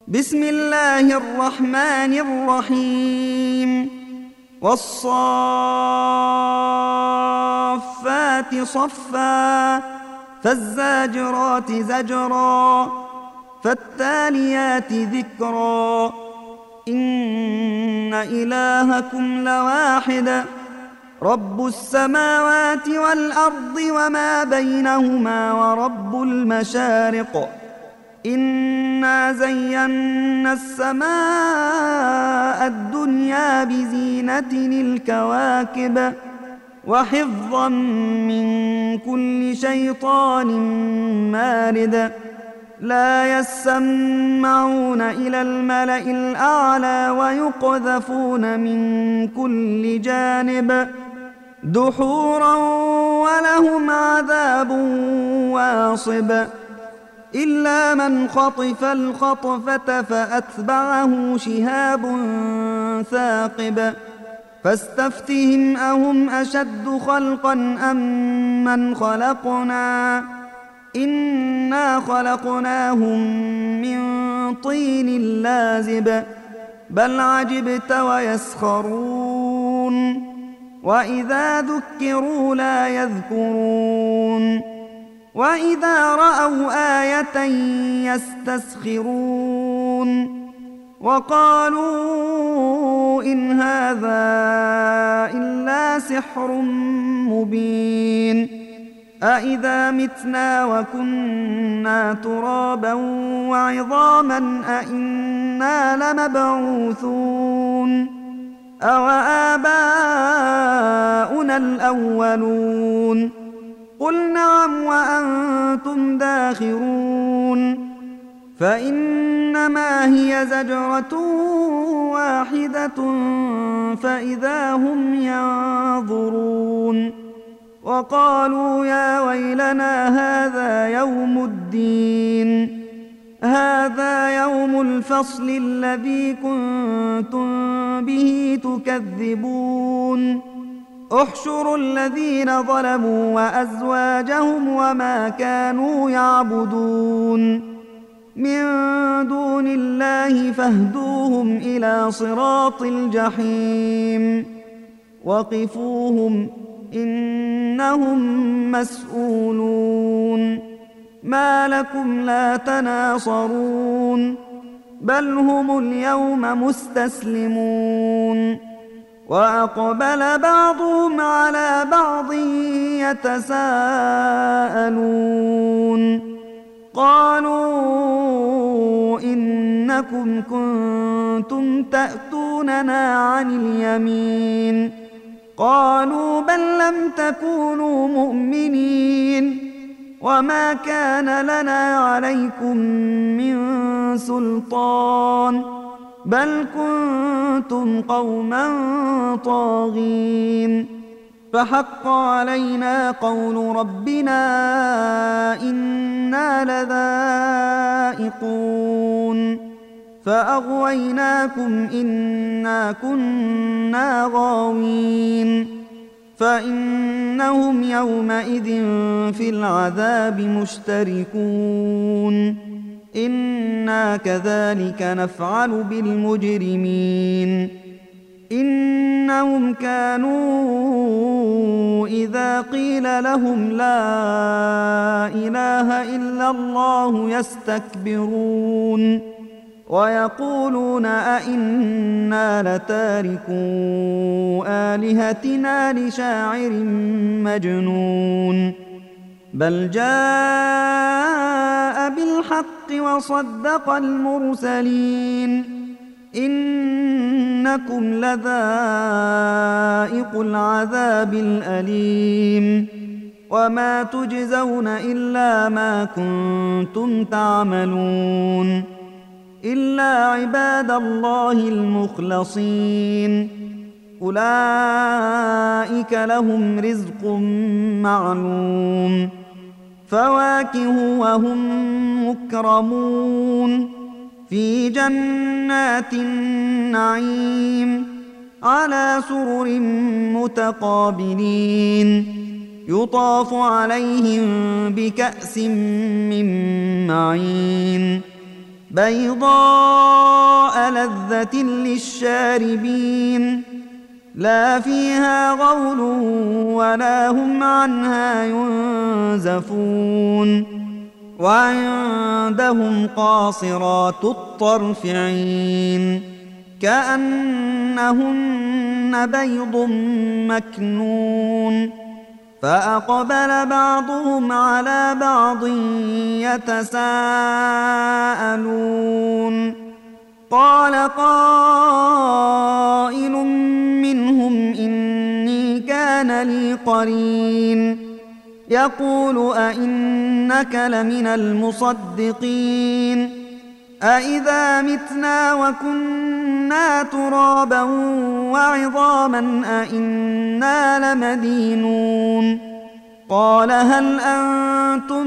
بسم الله الرحمن الرحيم والصافات صفا فالزاجرات زجرا فالتاليات ذكرا إن إلهكم لواحد رب السماوات والأرض وما بينهما ورب المشارق إنا زينا السماء الدنيا بزينة الكواكب وحفظا من كل شيطان مارد لا يسمعون إلى الملأ الأعلى ويقذفون من كل جانب دحورا ولهم عذاب واصب إلا من خطف الخطفة فأتبعه شهاب ثاقب فاستفتهم أهم أشد خلقا أم من خلقنا إنا خلقناهم من طين لازب بل عجبت ويسخرون وإذا ذكروا لا يذكرون وإذا رأوا آية يستسخرون وقالوا إن هذا إلا سحر مبين أإذا متنا وكنا ترابا وعظاما أإنا لمبعوثون أوآباؤنا الأولون قل نعم وأنتم داخرون فإنما هي زجرة واحدة فإذا هم ينظرون وقالوا يا ويلنا هذا يوم الدين هذا يوم الفصل الذي كنتم به تكذبون احشروا الذين ظلموا وأزواجهم وما كانوا يعبدون من دون الله فاهدوهم إلى صراط الجحيم وقفوهم إنهم مسؤولون ما لكم لا تناصرون بل هم اليوم مستسلمون وأقبل بعضهم على بعض يتساءلون قالوا إنكم كنتم تأتوننا عن اليمين قالوا بل لم تكونوا مؤمنين وما كان لنا عليكم من سلطان بل كنتم قوما طاغين فحق علينا قول ربنا إنا لذائقون فأغويناكم إنا كنا غاوين فإنهم يومئذ في العذاب مشتركون إنا كذلك نفعل بالمجرمين إنهم كانوا إذا قيل لهم لا إله إلا الله يستكبرون ويقولون أئنا لتاركو آلهتنا لشاعر مجنون بل جاء بالحق وصدق المرسلين إنكم لذائق العذاب الأليم وما تجزون إلا ما كنتم تعملون إلا عباد الله المخلصين أولئك لهم رزق معلوم فواكه وهم مكرمون في جنات النعيم على سرر متقابلين يطاف عليهم بكأس من معين بيضاء لذة للشاربين لا فيها غول ولا هم عنها ينزفون وعندهم قاصرات الطرف عين كأنهن بيض مكنون فأقبل بعضهم على بعض يتساءلون قال قائل منهم إني كان لي قرين يقول أئنك لمن المصدقين أئذا متنا وكنا ترابا وعظاما أئنا لمدينون قال هل أنتم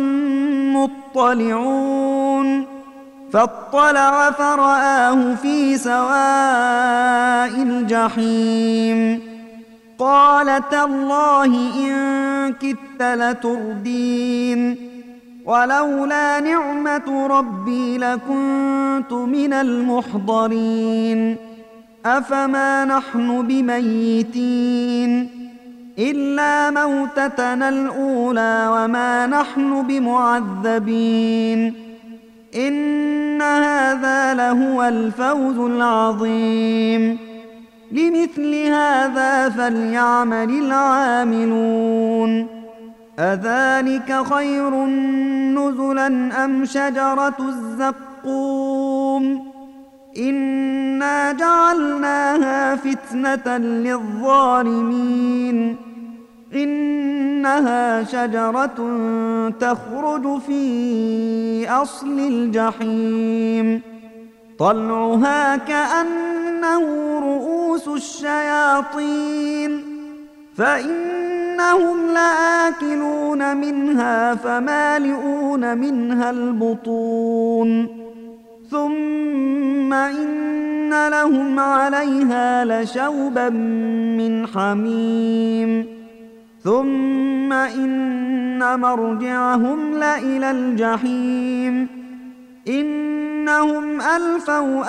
مطلعون فاطلع فرآه في سواء الجحيم قال تالله إن كدت لتردين ولولا نعمة ربي لكنت من المحضرين أفما نحن بميتين إلا موتتنا الأولى وما نحن بمعذبين إن هذا لهو الفوز العظيم لمثل هذا فليعمل العاملون أذلك خير نزلا أم شجرة الزقوم إنا جعلناها فتنة للظالمين إنها شجرة تخرج في أصل الجحيم طلعها كأنه رؤوس الشياطين فإنهم لآكلون منها فمالئون منها البطون ثم إن لهم عليها لشوبا من حميم ثم إن مرجعهم لإلى الجحيم إنهم ألفوا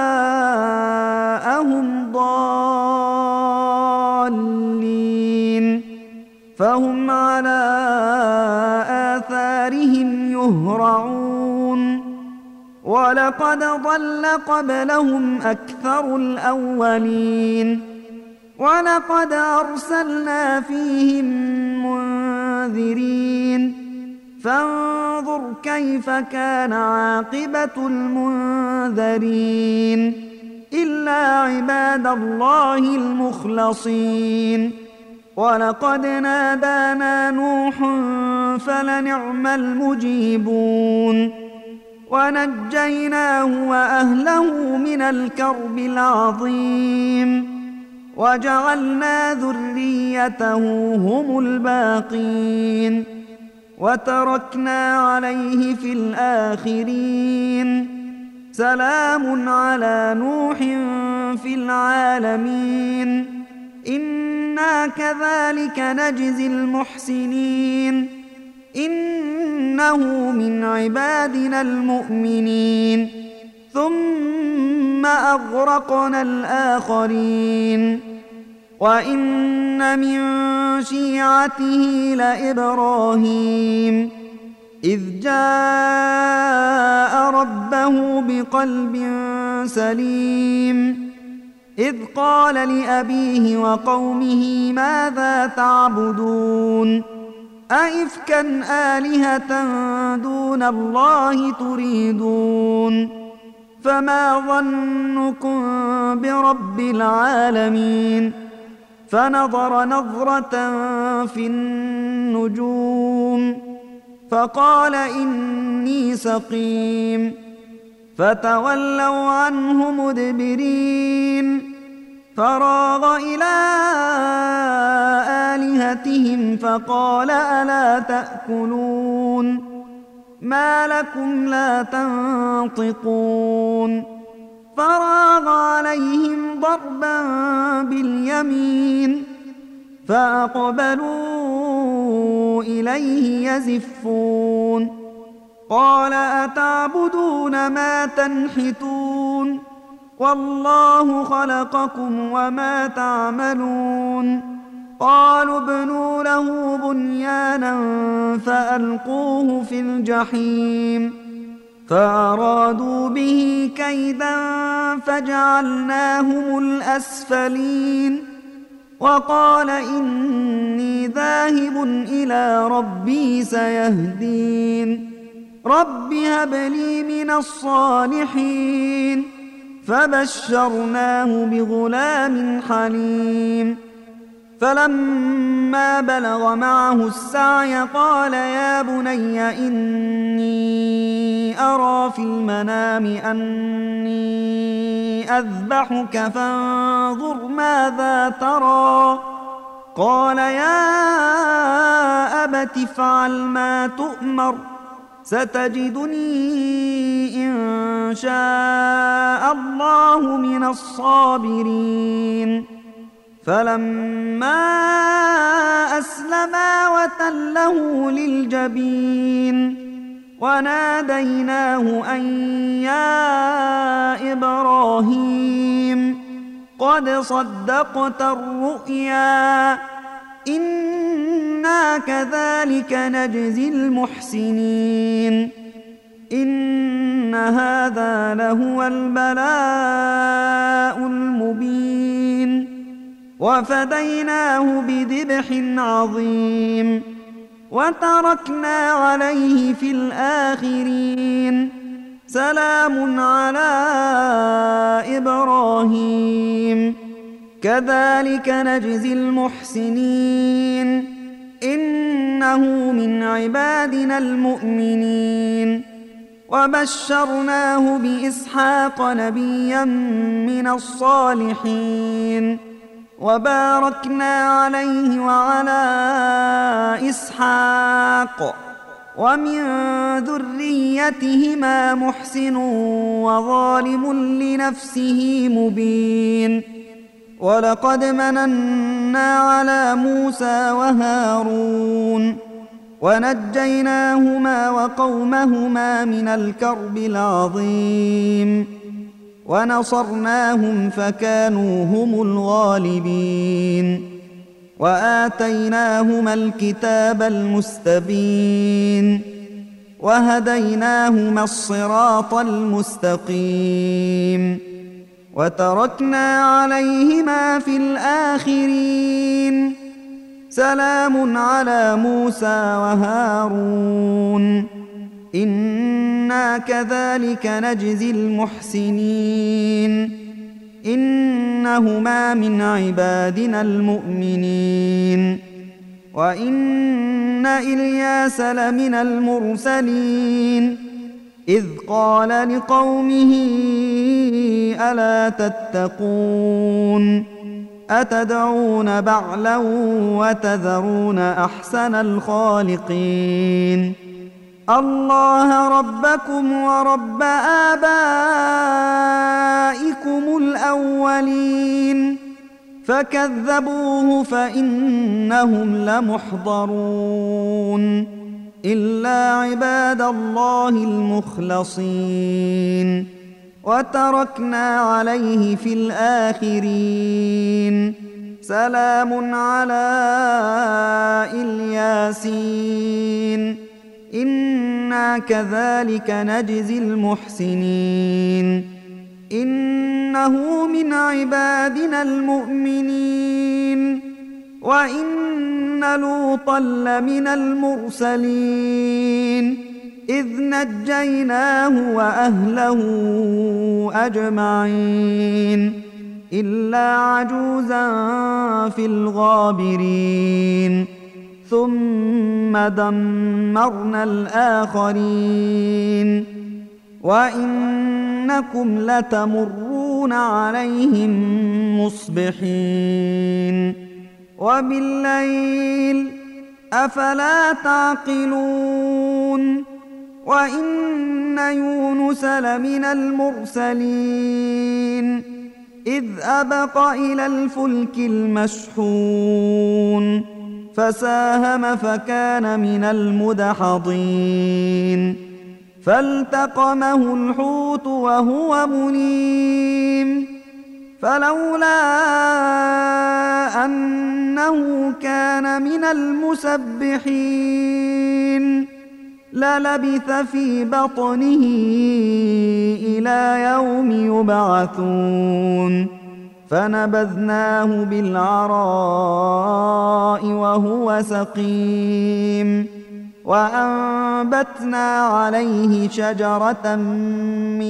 آباءهم ضالين فهم على آثارهم يهرعون ولقد ضل قبلهم أكثر الأولين ولقد أرسلنا فيهم منذرين فانظر كيف كان عاقبة المنذرين إلا عباد الله المخلصين ولقد نادانا نوح فلنعم المجيبون ونجيناه وأهله من الكرب العظيم وجعلنا ذريته هم الباقين وتركنا عليه في الآخرين سلام على نوح في العالمين إنا كذلك نجزي المحسنين إنه من عبادنا المؤمنين ثم أغرقنا الآخرين وإن من شيعته لإبراهيم إذ جاء ربه بقلب سليم إذ قال لأبيه وقومه ماذا تعبدون أئفكا آلهة دون الله تريدون فما ظنكم برب العالمين فنظر نظرة في النجوم فقال إني سقيم فتولوا عنه مدبرين فراغ إلى آلهتهم فقال ألا تأكلون ما لكم لا تنطقون فراغ عليهم ضربا باليمين فأقبلوا إليه يزفون قال أتعبدون ما تنحتون والله خلقكم وما تعملون قالوا ابنوا له بنيانا فألقوه في الجحيم فأرادوا به كيدا فجعلناهم الأسفلين وقال إني ذاهب إلى ربي سيهدين رب هب لي من الصالحين فبشرناه بغلام حليم فلما بلغ معه السعي قال يا بني إني أرى في المنام أني أذبحك فانظر ماذا ترى قال يا أبت افعل ما تؤمر ستجدني إن شاء الله من الصابرين فلما أسلما وتله للجبين وناديناه أن يا إبراهيم قد صدقت الرؤيا إنا كذلك نجزي المحسنين إن هذا لهو البلاء المبين وفديناه بذبح عظيم وتركنا عليه في الآخرين سلام على إبراهيم كذلك نجزي المحسنين إنه من عبادنا المؤمنين وبشرناه بإسحاق نبيا من الصالحين وباركنا عليه وعلى إسحاق ومن ذريتهما محسن وظالم لنفسه مبين ولقد مننا على موسى وهارون ونجيناهما وقومهما من الكرب العظيم ونصرناهم فكانوا هم الغالبين وآتيناهما الكتاب المستبين وهديناهما الصراط المستقيم وتركنا عليهما في الآخرين سلام على موسى وهارون إنا كذلك نجزي المحسنين إنهما من عبادنا المؤمنين وإن إلياس لمن المرسلين إذ قال لقومه ألا تتقون أتدعون بعلا وتذرون أحسن الخالقين الله ربكم ورب آبائكم الأولين فكذبوه فإنهم لمحضرون إلا عباد الله المخلصين وتركنا عليه في الآخرين سلام على الياسين إنا كذلك نجزي المحسنين إنه من عبادنا المؤمنين وإن لوطا لمن المرسلين إذ نجيناه وأهله أجمعين إلا عجوزا في الغابرين ثم دمرنا الآخرين وإنكم لتمرون عليهم مصبحين وبالليل أفلا تعقلون وإن يونس لمن المرسلين إذ أبق إلى الفلك المشحون فساهم فكان من المدحضين فالتقمه الحوت وهو مليم فلولا أنه كان من المسبحين للبث في بطنه إلى يوم يبعثون فنبذناه بالعراء وهو سقيم وأنبتنا عليه شجرة من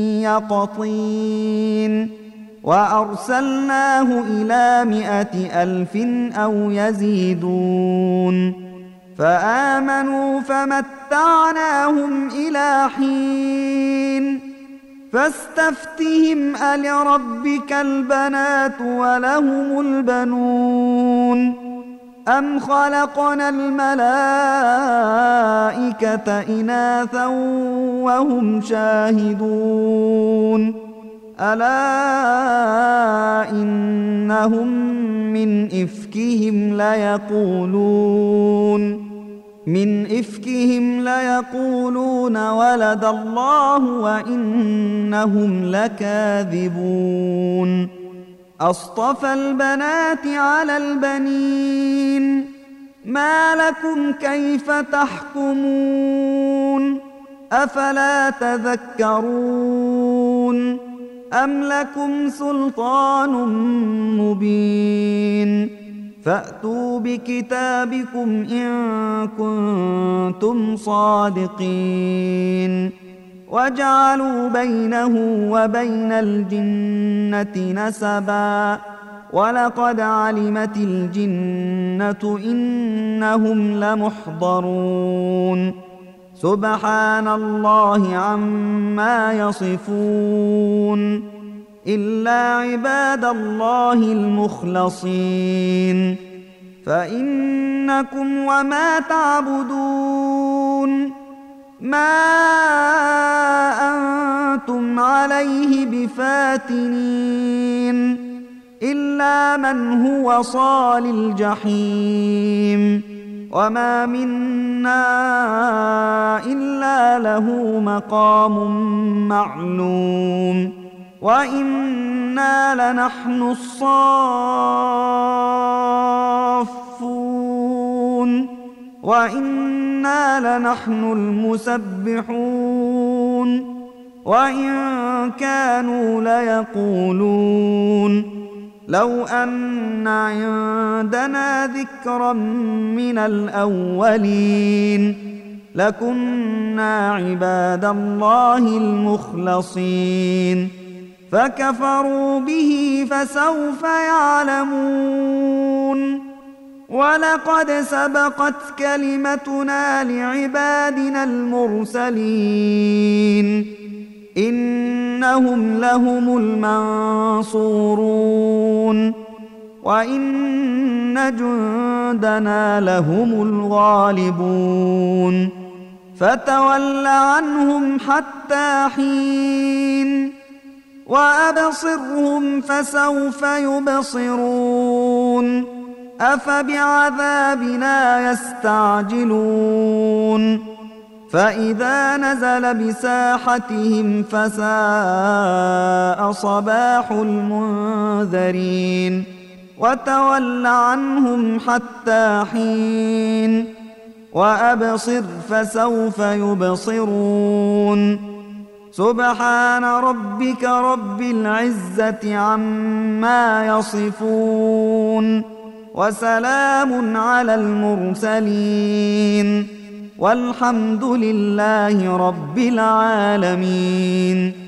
يقطين وأرسلناه إلى 100,000 أو يزيدون فآمنوا فمتعناهم إلى حين فاستفتهم ألربك البنات ولهم البنون أم خلقنا الملائكة إناثا وهم شاهدون ألا إنهم من إفكهم ليقولون ولد الله وإنهم لكاذبون أصطفى البنات على البنين ما لكم كيف تحكمون أفلا تذكرون أم لكم سلطان مبين فأتوا بكتابكم إن كنتم صادقين وجعلوا بينه وبين الجنة نسبا ولقد علمت الجنة إنهم لمحضرون سبحان الله عما يصفون إلا عباد الله المخلصين فإنكم وما تعبدون ما أنتم عليه بفاتنين إلا من هو صال الجحيم وما منا إلا له مقام معلوم وإنا لنحن الصافون وإنا لنحن المسبحون وإن كانوا ليقولون لو أن عندنا ذكرا من الأولين لكنا عباد الله المخلصين فكفروا به فسوف يعلمون ولقد سبقت كلمتنا لعبادنا المرسلين إنهم لهم المنصورون وإن جندنا لهم الغالبون فتول عنهم حتى حين وأبصرهم فسوف يبصرون أفبعذابنا يستعجلون فإذا نزل بساحتهم فساء صباح المنذرين وتول عنهم حتى حين وأبصر فسوف يبصرون سبحان ربك رب العزة عما يصفون وسلام على المرسلين والحمد لله رب العالمين.